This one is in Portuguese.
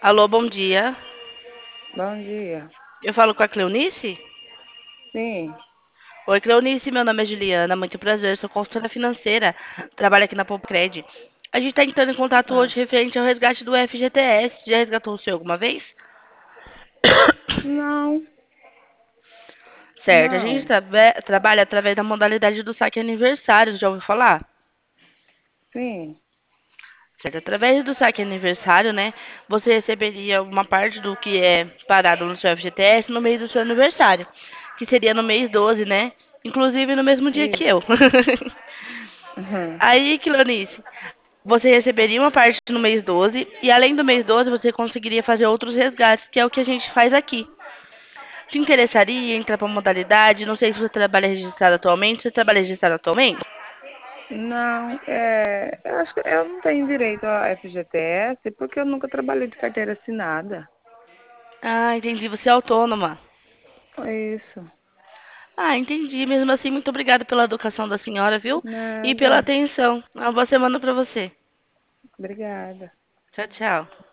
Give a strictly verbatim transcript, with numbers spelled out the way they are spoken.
Alô, bom dia. Bom dia. Eu falo com a Cleonice? Sim, Oi, Cleonice, meu nome é Juliana, muito prazer, sou consultora financeira, trabalho aqui na Popcred. A gente está entrando em contato ah, hoje referente ao resgate do F G T S. Já resgatou o seu alguma vez? não, Certo, a gente não, trabe- trabalha através da modalidade do saque aniversário, já ouviu falar? sim, Certo, através do saque aniversário, né, você receberia uma parte do que é parado no seu F G T S no mês do seu aniversário, que seria no mês doze, né? Inclusive no mesmo dia que eu. isso. Uhum. Aí, Cleonice, você receberia uma parte no mês doze e além do mês doze você conseguiria fazer outros resgates, que é o que a gente faz aqui. Te interessaria entrar para a modalidade? Não sei se você trabalha registrado atualmente. Você trabalha registrado atualmente? Não, é, eu acho que eu não tenho direito a F G T S porque eu nunca trabalhei de carteira assinada. Ah, entendi. Você é autônoma. Isso, Ah, entendi. Mesmo assim, muito obrigada pela educação da senhora, viu? E pela nada. atenção. Uma boa semana para você. Obrigada. Tchau, tchau.